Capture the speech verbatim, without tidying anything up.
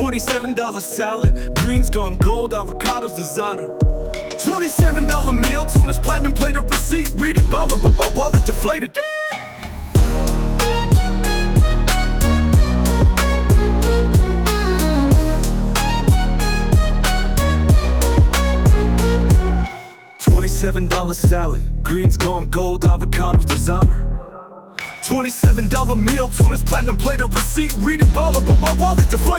Twenty-seven dollar salad, greens gone gold, avocados designer. Twenty-seven dollar meal, tuna's platinum plated receipt. Read it, blah blah blah blah, wallet deflated. Twenty-seven dollar salad, greens gone gold, avocados designer. Twenty-seven dollar meal, tuna's platinum plated receipt. Read it, blah blah blah blah, wallet deflated.